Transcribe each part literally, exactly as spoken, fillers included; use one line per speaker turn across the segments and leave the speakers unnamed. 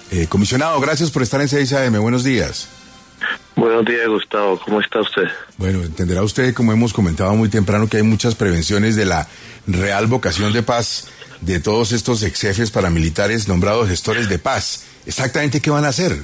Eh, comisionado, gracias por estar en seis A M. Buenos días.
Buenos días, Gustavo. ¿Cómo está usted?
Bueno, entenderá usted, como hemos comentado muy temprano, que hay muchas prevenciones de la real vocación de paz de todos estos ex jefes paramilitares nombrados gestores de paz. ¿Exactamente qué van a hacer?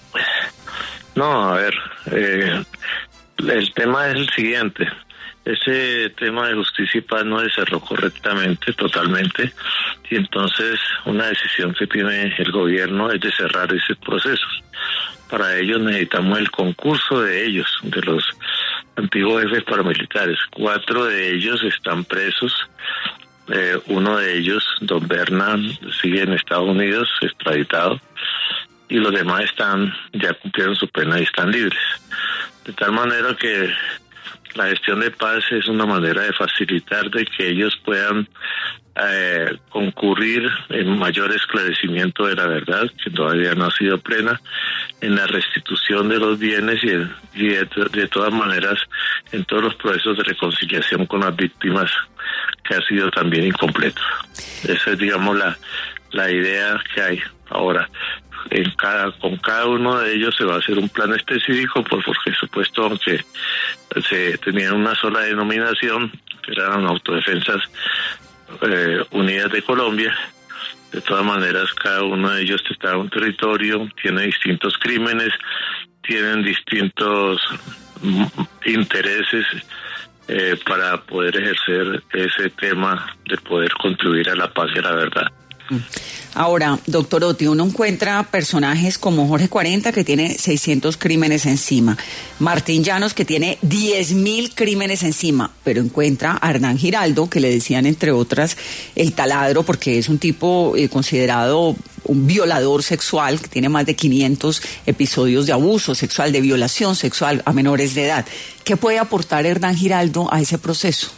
No, a ver, eh, el tema es el siguiente. Ese tema de justicia y paz no se cerró correctamente, totalmente, y entonces una decisión que tiene el gobierno es de cerrar ese proceso. Para ello necesitamos el concurso de ellos, de los antiguos jefes paramilitares. Cuatro de ellos están presos. Eh, uno de ellos, don Bernard, sigue en Estados Unidos, extraditado, y los demás están, ya cumplieron su pena y están libres. De tal manera que la gestión de paz es una manera de facilitar de que ellos puedan eh, concurrir en mayor esclarecimiento de la verdad, que todavía no ha sido plena, en la restitución de los bienes y, en, y de, de todas maneras en todos los procesos de reconciliación con las víctimas, que ha sido también incompleto. Esa es, digamos, la, la idea que hay ahora. En cada, con cada uno de ellos se va a hacer un plan específico, por, porque supuesto, aunque se tenían una sola denominación, que eran Autodefensas eh, Unidas de Colombia, de todas maneras cada uno de ellos está en un territorio, tiene distintos crímenes, tienen distintos m- intereses eh, para poder ejercer ese tema de poder contribuir a la paz y a la verdad.
Ahora, doctor Otti, uno encuentra personajes como Jorge cuarenta, que tiene seiscientos crímenes encima, Martín Llanos, que tiene diez mil crímenes encima, pero encuentra a Hernán Giraldo, que le decían, entre otras, el taladro, porque es un tipo eh, considerado un violador sexual, que tiene más de quinientos episodios de abuso sexual, de violación sexual a menores de edad. ¿Qué puede aportar Hernán Giraldo a ese proceso?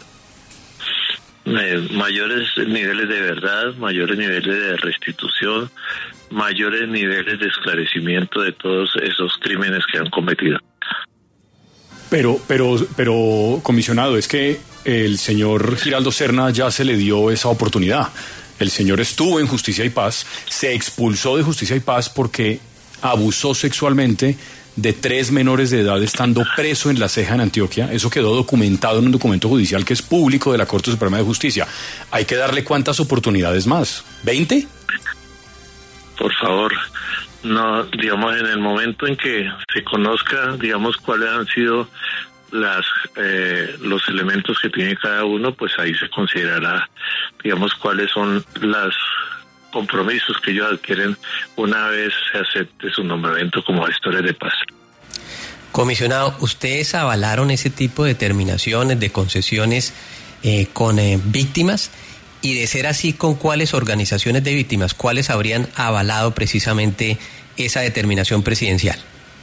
Eh, mayores niveles de verdad, mayores niveles de restitución, mayores niveles de esclarecimiento de todos esos crímenes que han cometido.
Pero, pero, pero, comisionado, es que el señor Giraldo Serna ya se le dio esa oportunidad. El señor estuvo en Justicia y Paz, se expulsó de Justicia y Paz porque abusó sexualmente de tres menores de edad estando preso en La Ceja, en Antioquia. Eso quedó documentado en un documento judicial que es público de la Corte Suprema de Justicia. Hay que darle cuántas oportunidades más, ¿veinte?
Por favor, no, digamos, en el momento en que se conozca, digamos, cuáles han sido las eh, los elementos que tiene cada uno, pues ahí se considerará, digamos, cuáles son los compromisos que ellos adquieren una vez se acepte su nombramiento como gestores de paz.
Comisionado, ¿ustedes avalaron ese tipo de determinaciones, de concesiones eh, con eh, víctimas? Y de ser así, ¿con cuáles organizaciones de víctimas? ¿Cuáles habrían avalado precisamente esa determinación presidencial?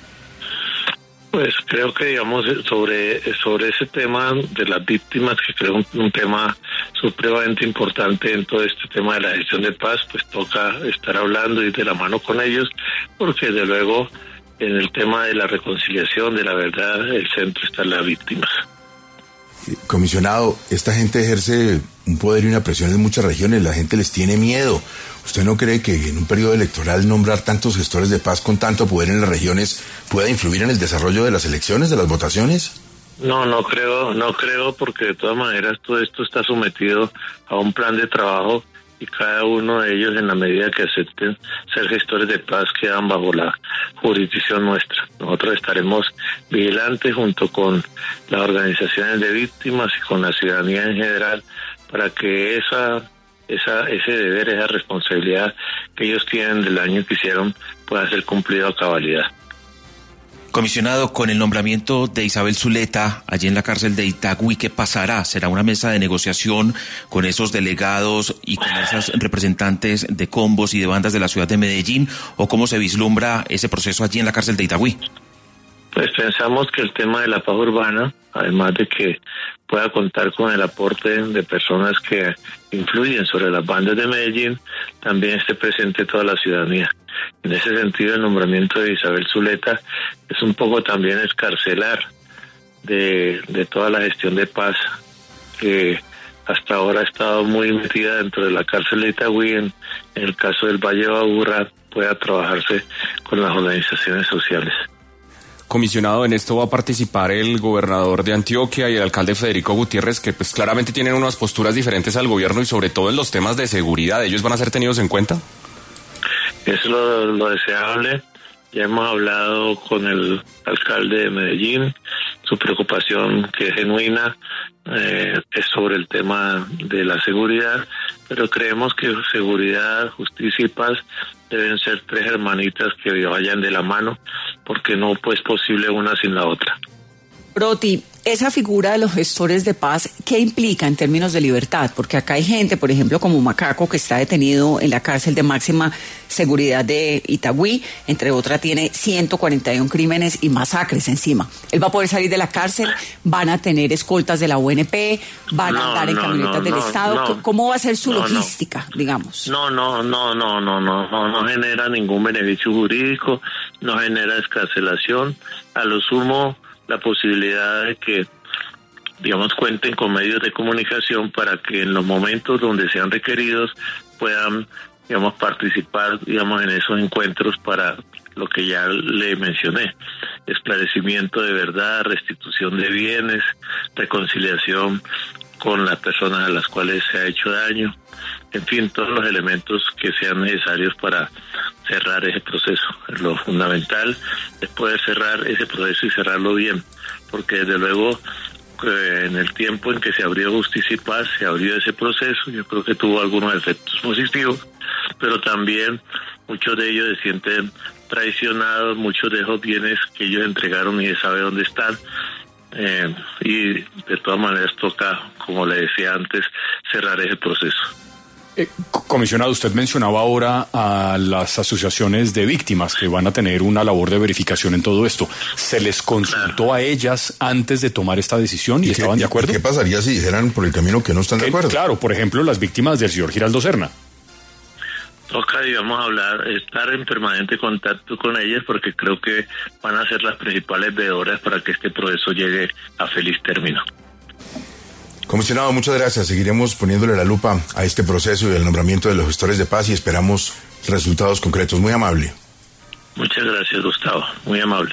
Pues creo que, digamos, sobre sobre ese tema de las víctimas, que creo un, un tema supremamente importante en todo este tema de la gestión de paz, pues toca estar hablando y de la mano con ellos, porque desde luego en el tema de la reconciliación, de la verdad, el centro está en las víctimas.
Comisionado, esta gente ejerce un poder y una presión en muchas regiones, la gente les tiene miedo. ¿Usted no cree que en un periodo electoral nombrar tantos gestores de paz con tanto poder en las regiones pueda influir en el desarrollo de las elecciones, de las votaciones?
No, no creo, no creo, porque de todas maneras todo esto está sometido a un plan de trabajo y cada uno de ellos, en la medida que acepten ser gestores de paz, quedan bajo la jurisdicción nuestra. Nosotros estaremos vigilantes junto con las organizaciones de víctimas y con la ciudadanía en general para que esa, esa, ese deber, esa responsabilidad que ellos tienen del daño que hicieron pueda ser cumplido a cabalidad.
Comisionado, con el nombramiento de Isabel Zuleta allí en la cárcel de Itagüí, ¿qué pasará? ¿Será una mesa de negociación con esos delegados y con esos representantes de combos y de bandas de la ciudad de Medellín? ¿O cómo se vislumbra ese proceso allí en la cárcel de Itagüí?
Pues pensamos que el tema de la paz urbana, además de que pueda contar con el aporte de personas que influyen sobre las bandas de Medellín, también esté presente toda la ciudadanía. En ese sentido, el nombramiento de Isabel Zuleta es un poco también escarcelar de, de toda la gestión de paz que hasta ahora ha estado muy metida dentro de la cárcel de Itagüí. En, en el caso del Valle de Aburrá pueda trabajarse con las organizaciones sociales.
Comisionado, en esto va a participar el gobernador de Antioquia y el alcalde Federico Gutiérrez, que pues claramente tienen unas posturas diferentes al gobierno y sobre todo en los temas de seguridad. ¿Ellos van a ser tenidos en cuenta?
Es lo, lo deseable. Ya hemos hablado con el alcalde de Medellín. Su preocupación, que es genuina, eh, es sobre el tema de la seguridad, pero creemos que seguridad, justicia y paz deben ser tres hermanitas que vayan de la mano, porque no pues, es posible una sin la otra.
Proti, esa figura de los gestores de paz, ¿qué implica en términos de libertad? Porque acá hay gente, por ejemplo, como Macaco, que está detenido en la cárcel de máxima seguridad de Itagüí, entre otras tiene ciento cuarenta y uno crímenes y masacres encima. Él va a poder salir de la cárcel, van a tener escoltas de la U N P, van
no,
a andar en
no,
camionetas
no,
del
no,
Estado.
no,
¿Cómo va a ser su
no,
logística,
no.
digamos?
No, no, no, no, no, no, no, no genera ningún beneficio jurídico, no genera escarcelación, a lo sumo la posibilidad de que, digamos, cuenten con medios de comunicación para que en los momentos donde sean requeridos puedan, digamos, participar, digamos, en esos encuentros para lo que ya le mencioné: esclarecimiento de verdad, restitución de bienes, reconciliación con las personas a las cuales se ha hecho daño, en fin, todos los elementos que sean necesarios para cerrar ese proceso. Lo fundamental es poder cerrar ese proceso y cerrarlo bien, porque desde luego eh, en el tiempo en que se abrió Justicia y Paz, se abrió ese proceso, yo creo que tuvo algunos efectos positivos, pero también muchos de ellos se sienten traicionados, muchos de esos bienes que ellos entregaron y se sabe dónde están. Eh, y de todas maneras toca, como le decía antes, cerrar ese proceso.
Eh, comisionado, usted mencionaba ahora a las asociaciones de víctimas que van a tener una labor de verificación en todo esto. ¿Se les consultó claro. a ellas antes de tomar esta decisión y, ¿Y estaban
qué,
de acuerdo?
¿Qué pasaría si dijeran por el camino que no están
que,
de acuerdo?
Claro, por ejemplo, las víctimas del señor Giraldo Serna.
Toca, digamos, hablar, estar en permanente contacto con ellas, porque creo que van a ser las principales veedoras para que este proceso llegue a feliz término.
Comisionado, muchas gracias. Seguiremos poniéndole la lupa a este proceso y al nombramiento de los gestores de paz y esperamos resultados concretos. Muy amable.
Muchas gracias, Gustavo. Muy amable.